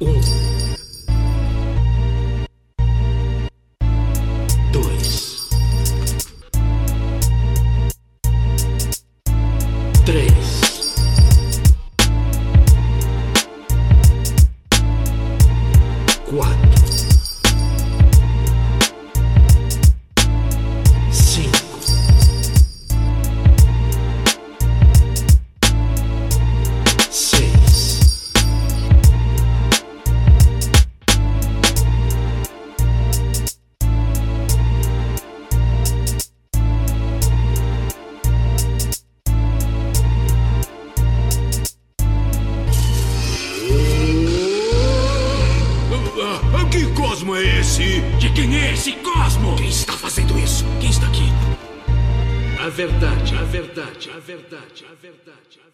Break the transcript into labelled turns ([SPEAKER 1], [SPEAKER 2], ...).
[SPEAKER 1] Um, dois, três, quatro, cinco, seis,
[SPEAKER 2] Que Cosmo é esse?
[SPEAKER 3] De quem é esse Cosmo?
[SPEAKER 2] Quem está fazendo isso?
[SPEAKER 3] Quem está aqui?
[SPEAKER 1] a verdade, a verdade, a verdade, a verdade.